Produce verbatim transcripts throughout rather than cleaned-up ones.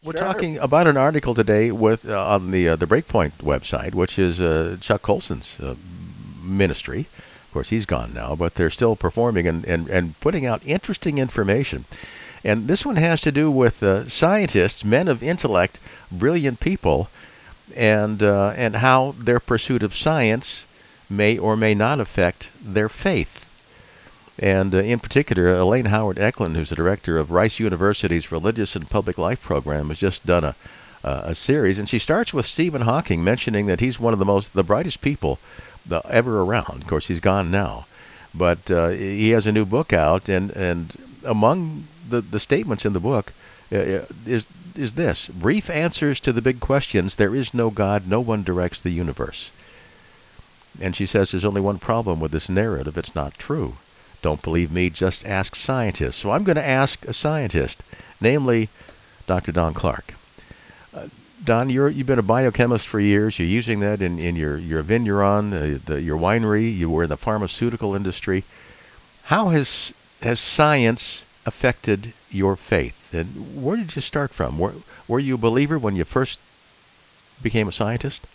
We're Sure. talking about an article today with uh, on the uh, the Breakpoint website, which is uh, Chuck Colson's uh, ministry. Of course, he's gone now, but they're still performing and, and, and putting out interesting information. And this one has to do with uh, scientists, men of intellect, brilliant people, and uh, and how their pursuit of science may or may not affect their faith. And uh, in particular, Elaine Howard Eklund, who's the director of Rice University's Religious and Public Life program, has just done a uh, a series, and she starts with Stephen Hawking, mentioning that he's one of the most the brightest people the, ever around. Of course, he's gone now, but uh, he has a new book out, and and among the the statements in the book uh, uh, is is this: brief answers to the big questions. There is no God. No one directs the universe. And she says there's only one problem with this narrative. It's not true. Don't believe me, just ask scientists. So I'm going to ask a scientist, namely Doctor Don Clark. Uh, Don, you're, you've been a biochemist for years. You're using that in, in your, your vigneron, uh, the, your winery. You were in the pharmaceutical industry. How has, has science affected your faith? And where did you start from? Were, were you a believer when you first became a scientist?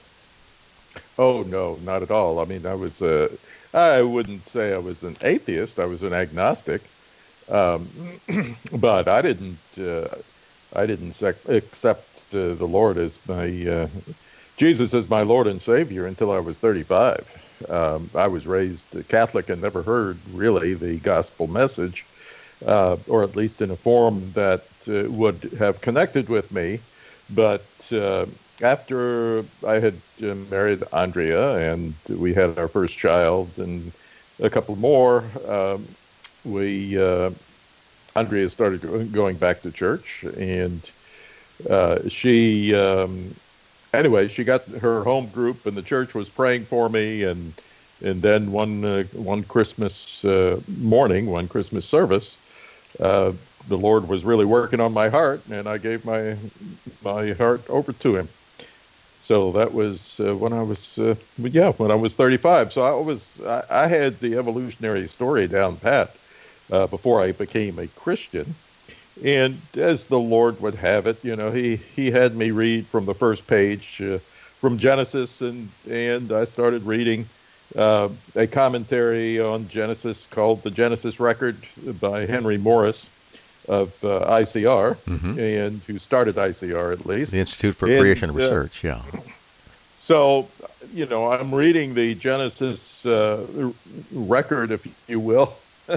Oh no, not at all. I mean, I was uh, I wouldn't say I was an atheist. I was an agnostic, um, but I didn't uh, I didn't sec- accept uh, the Lord as my uh, Jesus as my Lord and Savior until I was thirty-five. Um, I was raised Catholic and never heard really the gospel message, uh, or at least in a form that uh, would have connected with me. But uh, after I had uh, married Andrea and we had our first child and a couple more, um, we uh, Andrea started go- going back to church, and uh, she um, anyway she got her home group, and the church was praying for me, and and then one uh, one Christmas uh, morning, one Christmas service, uh, the Lord was really working on my heart, and I gave my my heart over to Him. So that was uh, when I was, uh, yeah, when I was thirty-five. So I was, I, I had the evolutionary story down pat uh, before I became a Christian. And as the Lord would have it, you know, he he had me read from the first page uh, from Genesis, and and I started reading uh, a commentary on Genesis called the Genesis Record by Henry Morris of uh, I C R, Mm-hmm. and who started I C R at least. The Institute for And Creation uh, Research, yeah. so, you know, I'm reading the Genesis uh, record, if you will,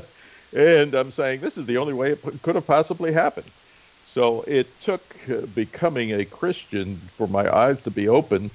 and I'm saying this is the only way it p- could have possibly happened. So it took uh, becoming a Christian for my eyes to be open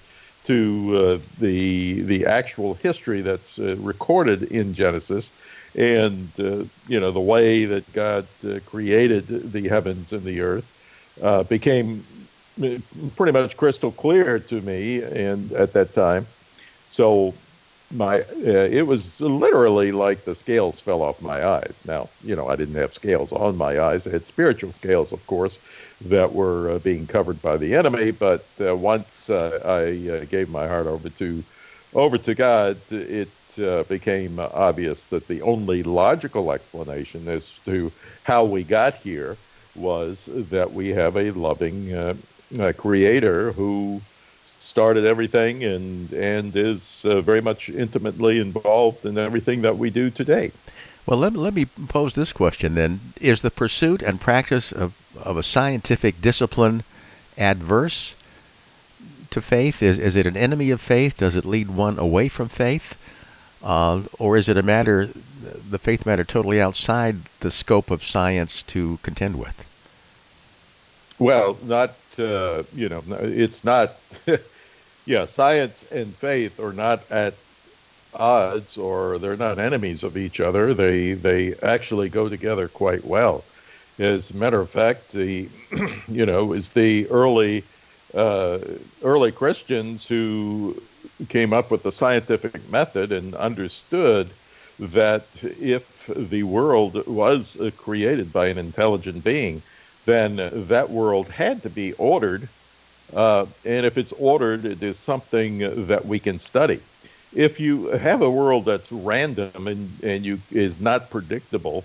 to uh, the the actual history that's uh, recorded in Genesis, and uh, you know the way that God uh, created the heavens and the earth uh, became uh, pretty much crystal clear to me, and at that time, so my uh, it was literally like the scales fell off my eyes. Now, you know, I didn't have scales on my eyes. I had spiritual scales, of course, that were uh, being covered by the enemy. But uh, once uh, I uh, gave my heart over to over to God, it uh, became obvious that the only logical explanation as to how we got here was that we have a loving uh, uh, creator who started everything and and is uh, very much intimately involved in everything that we do today. Well, let, let me pose this question then. Is the pursuit and practice of, of a scientific discipline adverse to faith? Is, is it an enemy of faith? Does it lead one away from faith? Uh, or is it a matter, the faith matter, totally outside the scope of science to contend with? Well, not uh, you know, it's not. Yeah, science and faith are not at odds, or they're not enemies of each other. They they actually go together quite well. As a matter of fact, the you know is the early uh, early Christians who came up with the scientific method and understood that if the world was uh, created by an intelligent being, then that world had to be ordered, uh, and if it's ordered, it is something that we can study. If you have a world that's random and, and you is not predictable,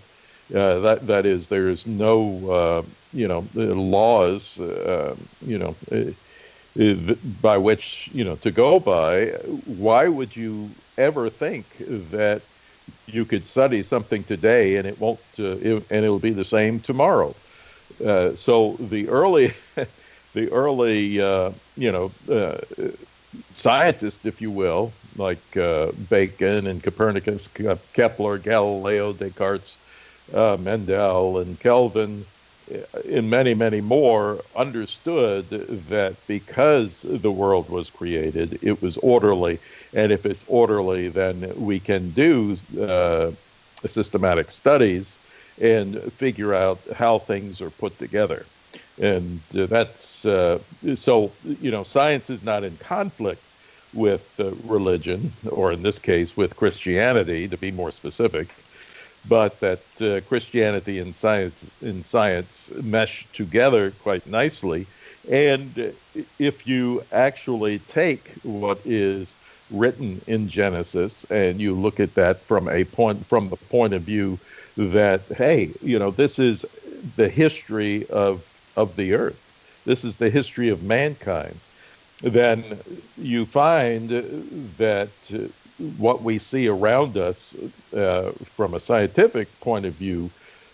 Uh, that that is, there is no uh, you know uh, laws uh, you know uh, uh, by which you know to go by. Why would you ever think that you could study something today and it won't uh, it, and it'll be the same tomorrow? Uh, so the early the early uh, you know uh, scientists, if you will, like uh, Bacon and Copernicus, Kepler, Galileo, Descartes, uh, Mendel, and Kelvin, and many, many more, understood that because the world was created, it was orderly. And if it's orderly, then we can do uh, systematic studies and figure out how things are put together. And uh, that's uh, so, you know, science is not in conflict with uh, religion, or in this case, with Christianity, to be more specific, but that uh, Christianity and science in science mesh together quite nicely. And if you actually take what is written in Genesis and you look at that from a point from the point of view that, hey, you know, this is the history of of the earth, this is the history of mankind, then you find that uh, what we see around us uh, from a scientific point of view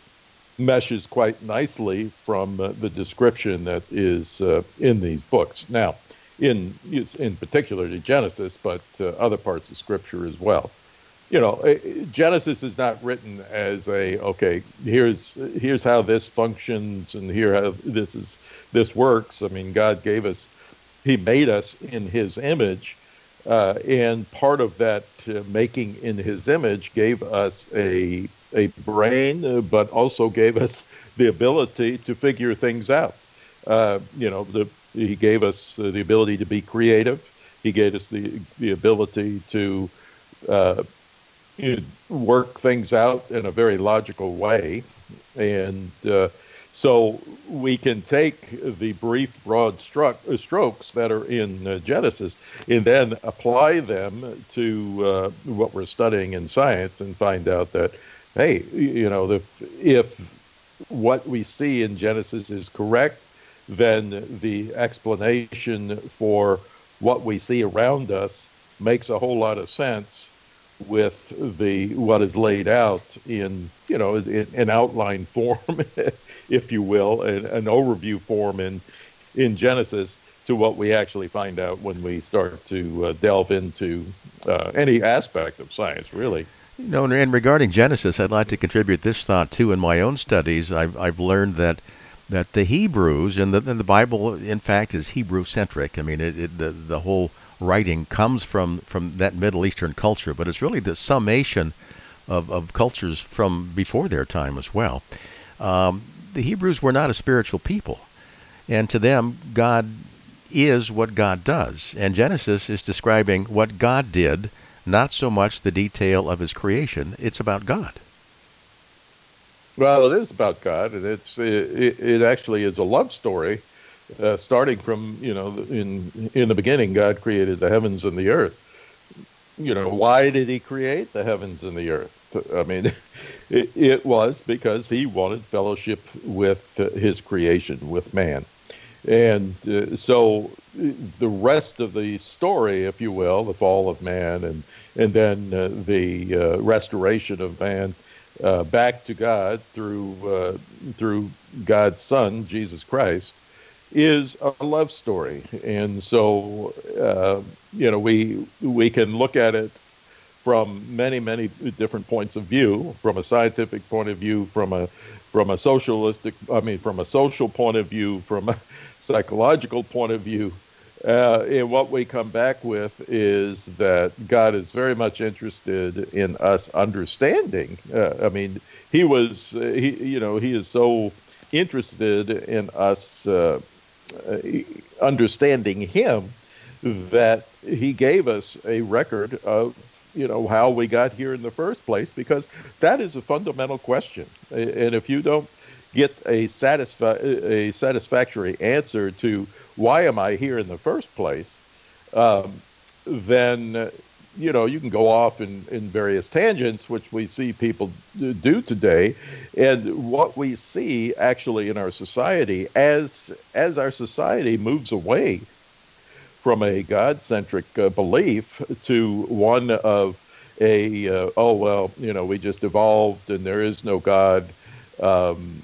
meshes quite nicely from uh, the description that is uh, in these books. Now, in in particular to Genesis, but uh, other parts of Scripture as well. You know, uh, Genesis is not written as a, okay, here's here's how this functions and here how this is this works. I mean, God gave us, He made us in His image. Uh, and part of that uh, making in His image gave us a a brain, uh, but also gave us the ability to figure things out. Uh, you know, the, He gave us uh, the ability to be creative. He gave us the the ability to uh, you know, work things out in a very logical way, and uh, so we can take the brief, broad struck, uh, strokes that are in uh, Genesis and then apply them to uh, what we're studying in science and find out that, hey, you know, if, if what we see in Genesis is correct, then the explanation for what we see around us makes a whole lot of sense with the what is laid out in, you know, in an outline form, if you will, an, an overview form in in Genesis, to what we actually find out when we start to uh, delve into uh, any aspect of science, really. You know, and regarding Genesis, I'd like to contribute this thought too. In my own studies, I've I've learned that that the Hebrews and the and the Bible, in fact, is Hebrew centric. I mean, it, it the the whole writing comes from from that Middle Eastern culture, but it's really the summation of of cultures from before their time as well. Um, the Hebrews were not a spiritual people, and to them, God is what God does, and Genesis is describing what God did, not so much the detail of His creation. It's about God. Well, it is about God, and it's it, it actually is a love story, uh, starting from, you know, in in the beginning, God created the heavens and the earth. You know, why did He create the heavens and the earth? I mean, it, it was because He wanted fellowship with uh, His creation, with man. And uh, so the rest of the story, if you will, the fall of man and and then uh, the uh, restoration of man uh, back to God through uh, through God's Son, Jesus Christ, is a love story. And so uh, you know, we we can look at it from many many different points of view, from a scientific point of view, from a from a socialistic, I mean, from a social point of view, from a psychological point of view. Uh, and what we come back with is that God is very much interested in us understanding. Uh, I mean, He was, uh, he, you know, He is so interested in us uh, uh, understanding Him that He gave us a record of, you know, how we got here in the first place, because that is a fundamental question. And if you don't get a, satisfi- a satisfactory answer to why am I here in the first place, um, then you know, you can go off in, in various tangents, which we see people do today. And what we see actually in our society, as as our society moves away from a God-centric uh, belief to one of a, uh, oh, well, you know, we just evolved and there is no God, um,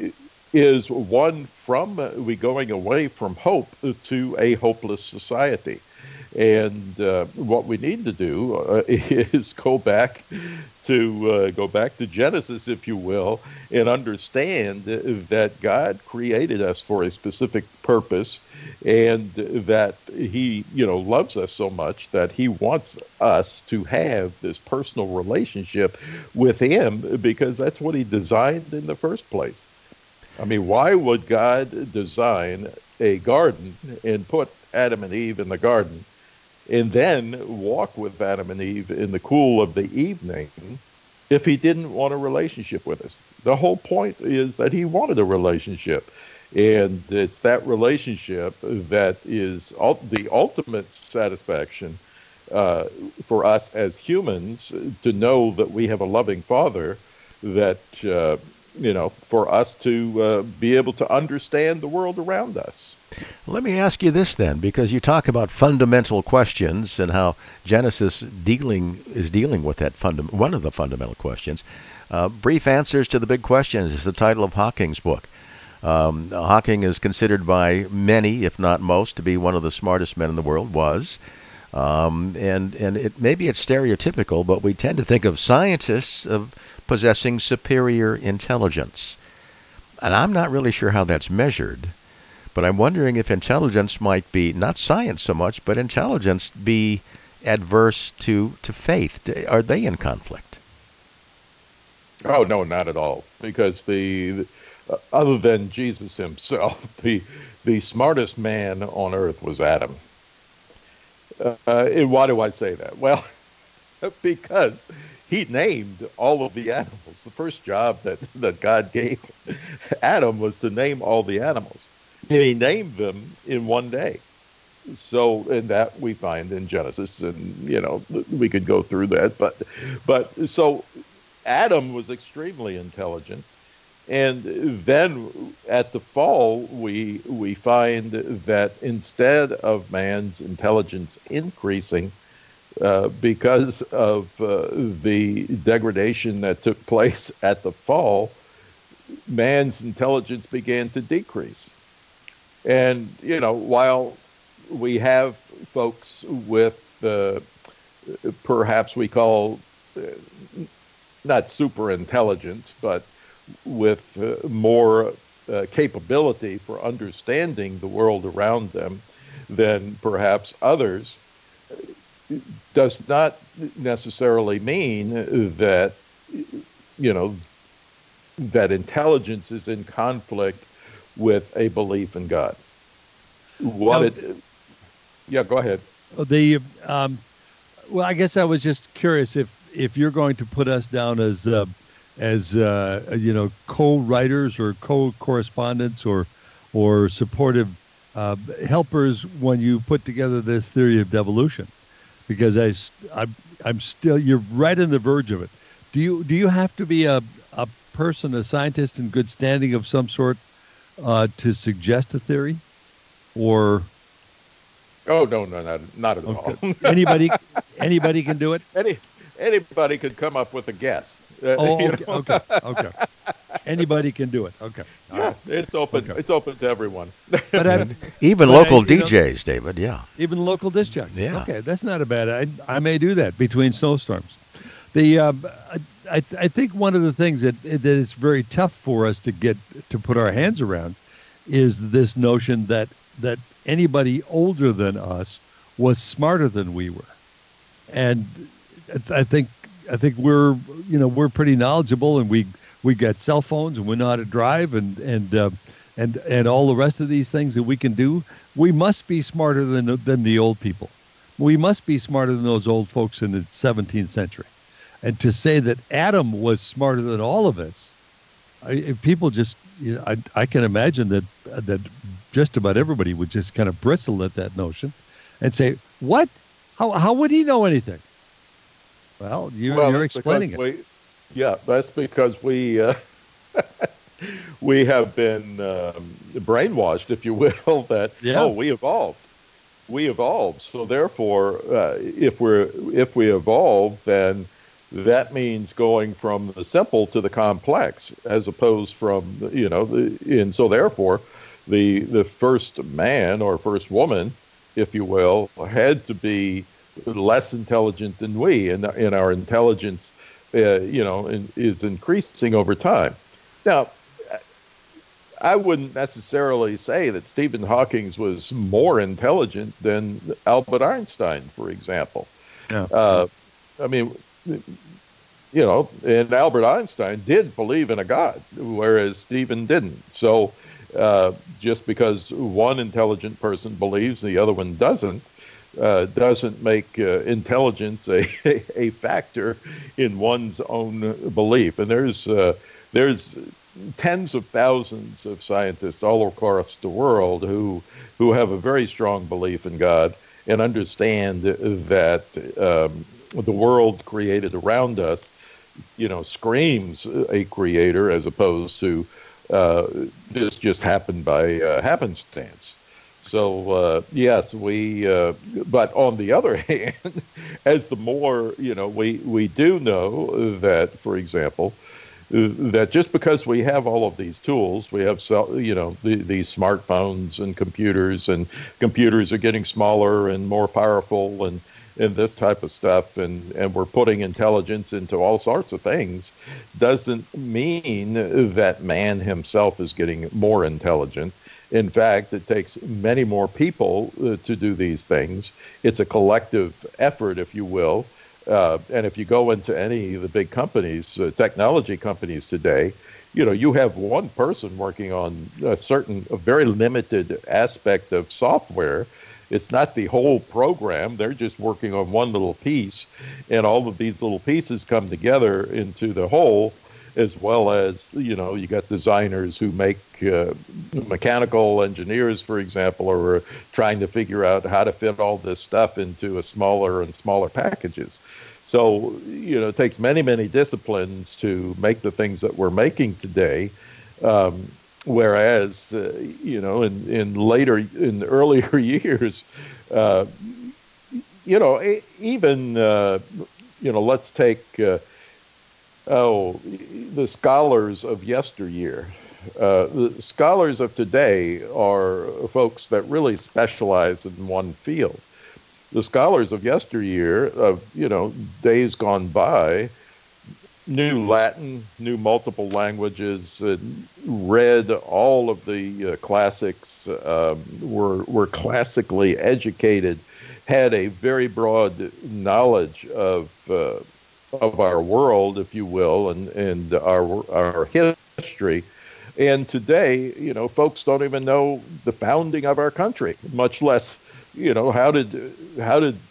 is one from uh, we going away from hope to a hopeless society. And uh, what we need to do uh, is go back to uh, go back to Genesis, if you will, and understand that God created us for a specific purpose, and that He, you know, loves us so much that He wants us to have this personal relationship with Him, because that's what He designed in the first place. I mean, why would God design a garden and put Adam and Eve in the garden, and then walk with Adam and Eve in the cool of the evening, if He didn't want a relationship with us? The whole point is that He wanted a relationship. And it's that relationship that is ul- the ultimate satisfaction uh, for us as humans, to know that we have a loving Father, that, uh, you know, for us to uh, be able to understand the world around us. Let me ask you this then, because you talk about fundamental questions and how Genesis dealing is dealing with that funda- one of the fundamental questions. Uh, Brief Answers to the Big Questions is the title of Hawking's book. Um, Hawking is considered by many, if not most, to be one of the smartest men in the world, was. Um, and and it, maybe it's stereotypical, but we tend to think of scientists of possessing superior intelligence. And I'm not really sure how that's measured. But I'm wondering if intelligence might be, not science so much, but intelligence be adverse to, to faith. Are they in conflict? Oh, no, not at all. Because the, the uh, other than Jesus himself, the the smartest man on earth was Adam. Uh, and why do I say that? Well, because he named all of the animals. The first job that, that God gave Adam was to name all the animals. And he named them in one day. So, and that we find in Genesis, and, you know, we could go through that. But, but so Adam was extremely intelligent. And then at the fall, we, we find that instead of man's intelligence increasing, uh, because of uh, the degradation that took place at the fall, man's intelligence began to decrease. And, you know, while we have folks with uh, perhaps we call uh, not super intelligence, but with uh, more uh, capability for understanding the world around them than perhaps others, does not necessarily mean that, you know, that intelligence is in conflict with a belief in God. What Now, it, yeah, go ahead. The um, well, I guess I was just curious if if you're going to put us down as uh, as uh, you know, co-writers or co-correspondents or or supportive uh, helpers when you put together this theory of devolution, because I I'm, I'm still, you're right on the verge of it. Do you do you have to be a a person, a scientist in good standing of some sort, uh, to suggest a theory, or? Oh, no, no, no, not at Okay. all. Anybody, anybody can do it. Any anybody could come up with a guess. Uh, Oh, you okay, know? okay, okay. Anybody can do it. Okay. All Yeah, right. it's open. Okay. It's open to everyone. But I, Even But I- local you know- D Js, David, yeah. even local disc jockeys. Yeah. Okay, that's not a bad. I I may do that between snowstorms. The um, I I I think one of the things that that is very tough for us to get to put our hands around is this notion that that anybody older than us was smarter than we were, and I think I think we're you know we're pretty knowledgeable, and we we got cell phones, and we know how to drive, and and uh, and and all the rest of these things that we can do. We must be smarter than than the old people. We must be smarter than those old folks in the seventeenth century. And to say that Adam was smarter than all of us, I, if people just, you know, I, I can imagine that that just about everybody would just kind of bristle at that notion, and say, "What? How how would he know anything? Well, you, Well, you're that's explaining because it. we, yeah, that's because we uh, we have been um, brainwashed, if you will, that Yeah. oh, we evolved, we evolved. So therefore, uh, if we're if we evolve, then that means going from the simple to the complex, as opposed from you know, the, and so therefore, the the first man or first woman, if you will, had to be less intelligent than we, and and our intelligence, uh, you know, in, is increasing over time. Now, I wouldn't necessarily say that Stephen Hawking was more intelligent than Albert Einstein, for example. Yeah. Uh, I mean, you know, and Albert Einstein did believe in a God, whereas Stephen didn't. So uh, just because one intelligent person believes the other one doesn't, uh, doesn't make uh, intelligence a, a factor in one's own belief. And there's uh, there's tens of thousands of scientists all across the world who who have a very strong belief in God and understand that um, the world created around us, you know, screams a creator, as opposed to uh, this just happened by uh, happenstance. So uh, yes, we. Uh, but on the other hand, as the more you know, we we do know that, for example, that just because we have all of these tools, we have, you know, the, these smartphones and computers, and computers are getting smaller and more powerful, and and this type of stuff, and and we're putting intelligence into all sorts of things, doesn't mean that man himself is getting more intelligent. In fact, it takes many more people uh, to do these things. It's a collective effort, if you will. Uh, and if you go into any of the big companies, uh, technology companies today, you know, you have one person working on a certain, a very limited aspect of software. It's not the whole program. They're just working on one little piece, and all of these little pieces come together into the whole, as well as, you know, you got designers who make uh, mechanical engineers, for example, are trying to figure out how to fit all this stuff into a smaller and smaller packages. So, you know, it takes many, many disciplines to make the things that we're making today. Um, whereas, uh, you know, in, in later, in earlier years, uh, you know, even, uh, you know, let's take, uh, oh, the scholars of yesteryear. Uh, the scholars of today are folks that really specialize in one field. The scholars of yesteryear, of, you know, days gone by, knew Latin, knew multiple languages, uh, read all of the uh, classics, um, were were classically educated, had a very broad knowledge of uh, of our world, if you will, and and our our history. And today, you know, folks don't even know the founding of our country, much less, you know, how did how did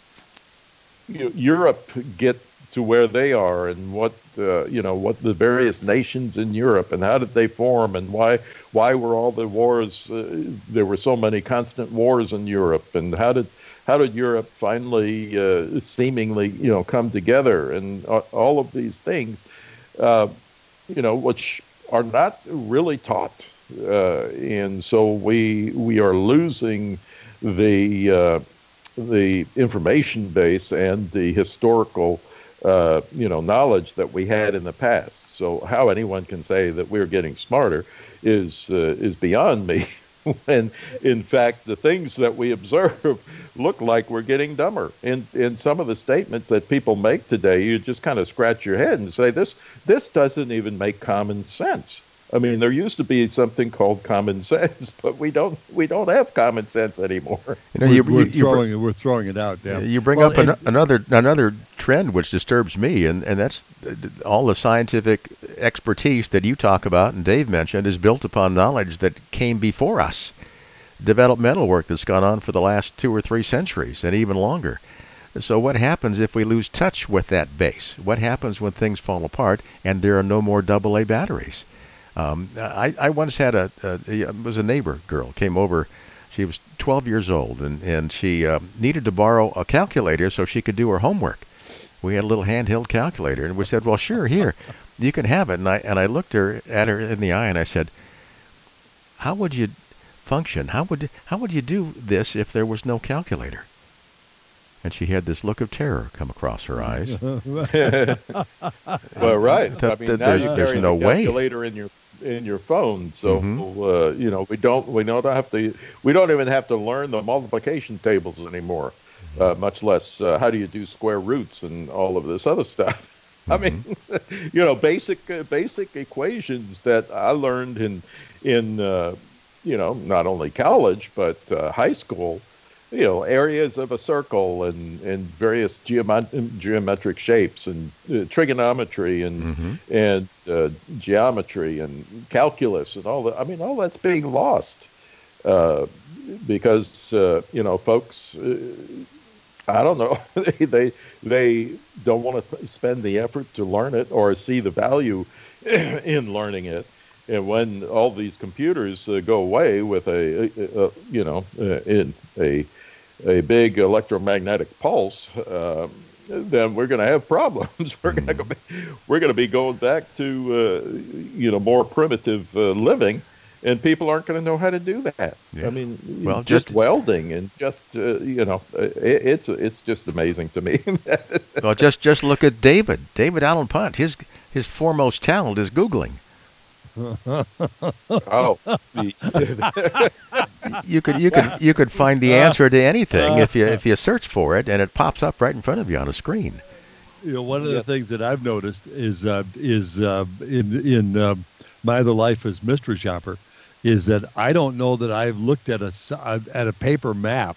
you know, Europe get to where they are, and what uh, you know what the various nations in Europe, and how did they form, and why why were all the wars? Uh, there were so many constant wars in Europe, and how did how did Europe finally uh, seemingly you know come together, and uh, all of these things, uh, you know, which are not really taught, uh, and so we we are losing the uh, the information base and the historical uh, you know knowledge that we had in the past. So how anyone can say that we're getting smarter is uh, is beyond me. When in fact the things that we observe look like we're getting dumber. In in some of the statements that people make today, you just kind of scratch your head and say, this this doesn't even make common sense. I mean, there used to be something called common sense, but we don't we don't have common sense anymore. You know, we're, you, we're you, throwing you, it. We're throwing it out. Yeah. You bring well, up an, another another trend which disturbs me, and, and that's all the scientific expertise that you talk about and Dave mentioned is built upon knowledge that came before us. Developmental work that's gone on for the last two or three centuries and even longer. So what happens if we lose touch with that base? What happens when things fall apart and there are no more double A batteries? Um, I, I once had a, a, it was a neighbor girl came over. She was twelve years old, and, and she uh, needed to borrow a calculator so she could do her homework. we had a little handheld calculator, and we said, well, sure, here, you can have it. And I and I looked her at her in the eye, and I said, how would you function? How would how would you do this if there was no calculator? And she had this look of terror come across her eyes. Well, right. That- I mean, that now there's- you there's carry no the way. calculator in your in your phone, so Mhm. uh, you know we don't we don't have to we don't even have to learn the multiplication tables anymore, uh, much less uh, how do you do square roots and all of this other stuff. I mean, you know, basic uh, basic equations that I learned in in uh, you know not only college but uh, high school. You know, areas of a circle and, and various geomet- geometric shapes and uh, trigonometry and Mhm. and uh, geometry and calculus and all that. I mean, all that's being lost uh, because uh, you know, folks. Uh, I don't know. they, they they don't want to spend the effort to learn it or see the value in learning it. And when all these computers uh, go away with a, a, a you know uh, in a a big electromagnetic pulse, uh, then we're going to have problems. we're going to be we're going to be going back to uh, you know more primitive uh, living, and people aren't going to know how to do that. Yeah. I mean, Well, just, just- welding and just uh, you know, it, it's it's just amazing to me. Well, just just look at David, David Allen Punt. His his foremost talent is Googling. oh, the- You could you could you could find the answer to anything if you if you search for it, and it pops up right in front of you on a screen. You know, one of the Yes. things that I've noticed is uh, is uh, in in uh, my other life as mystery shopper is that I don't know that I've looked at a s- uh, at a paper map.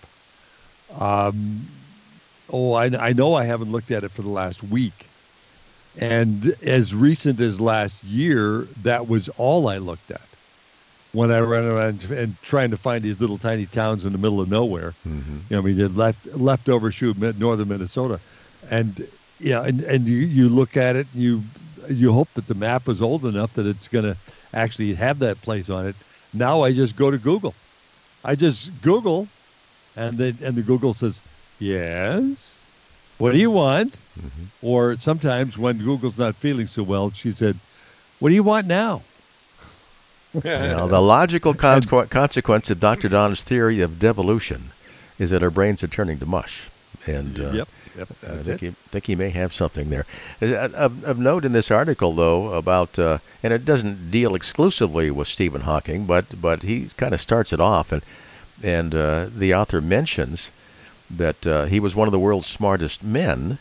Um, oh, I, I know I haven't looked at it for the last week, and as recent as last year, that was all I looked at when I ran around and trying to find these little tiny towns in the middle of nowhere. Mm-hmm. You know, we did left leftover shoot mid- northern Minnesota, and yeah, and, and you, you look at it, and you you hope that the map is old enough that it's going to actually have that place on it. Now I just go to Google, I just Google, and then and the Google says, yes, what do you want? Mm-hmm. Or sometimes when Google's not feeling so well, she said, what do you want now? Now, the logical consequ- consequence of Doctor Don's theory of devolution is that our brains are turning to mush. And uh, Yep, yep, I that's think it. he, think he may have something there. Of, of note in this article, though, about uh, and it doesn't deal exclusively with Stephen Hawking, but but he kind of starts it off, and and uh, the author mentions that uh, he was one of the world's smartest men,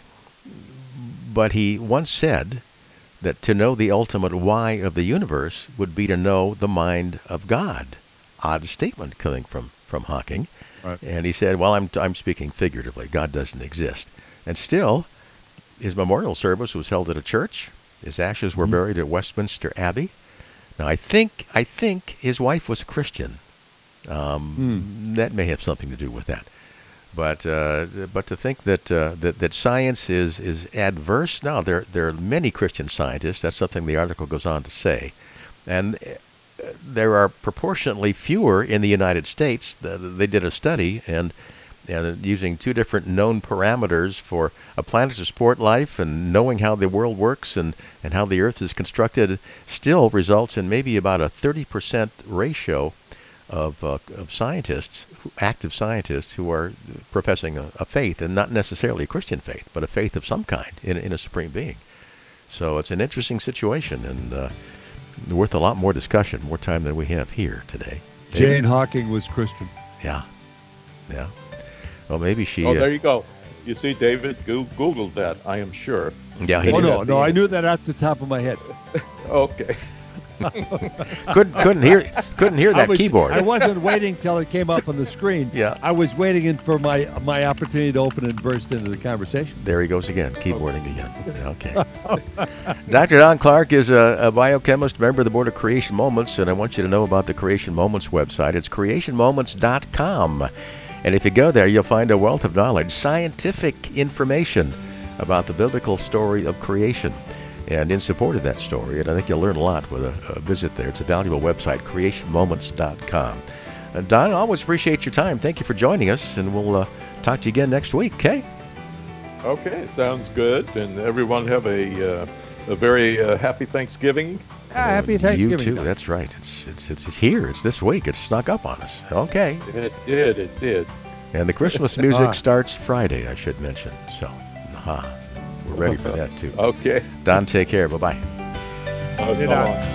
but he once said that to know the ultimate why of the universe would be to know the mind of God. Odd statement coming from from Hawking. Right. And he said, well, I'm, I'm speaking figuratively. God doesn't exist. And still, his memorial service was held at a church. His ashes were Mhm. buried at Westminster Abbey. Now, I think I think his wife was a Christian. Um, That may have something to do with that. But uh, but to think that, uh, that that science is, is adverse, now there there are many Christian scientists. That's something the article goes on to say. And uh, there are proportionately fewer in the United States. The- They did a study, and and using two different known parameters for a planet to support life and knowing how the world works and, and how the Earth is constructed, still results in maybe about a thirty percent ratio of uh, of scientists, who- active scientists, who are professing a, a faith, and not necessarily a Christian faith, but a faith of some kind in, in a supreme being. So it's an interesting situation, and uh, worth a lot more discussion, more time than we have here today. Jane Hawking was Christian. Yeah, yeah. Well, maybe she. oh, uh, there you go. You see, David Goo- Googled that, I am sure. yeah, he Oh did. no, no, I knew that off the top of my head. Okay. couldn't couldn't hear couldn't hear I that was, keyboard. I wasn't waiting till it came up on the screen. Yeah. I was waiting in for my my opportunity to open and burst into the conversation. There he goes again, keyboarding again. Okay. Doctor Don Clark is a, a biochemist, member of the Board of Creation Moments, and I want you to know about the Creation Moments website. It's creation moments dot com. And if you go there, you'll find a wealth of knowledge, scientific information about the biblical story of creation. And in support of that story, and I think you'll learn a lot with a, a visit there. It's a valuable website, creation moments dot com. Uh, Don, I always appreciate your time. Thank you for joining us, and we'll uh, talk to you again next week, okay? Okay, sounds good. And everyone have a uh, a very uh, happy Thanksgiving. Ah, happy Thanksgiving. You too. Doc. That's right. It's, it's it's it's here. It's this week. It's snuck up on us. Okay. It did. It did. And the Christmas music Ah. starts Friday, I should mention. So, aha, we're ready for that too. Okay. Don, take care. Bye bye. Uh, Hey, so Doc. long.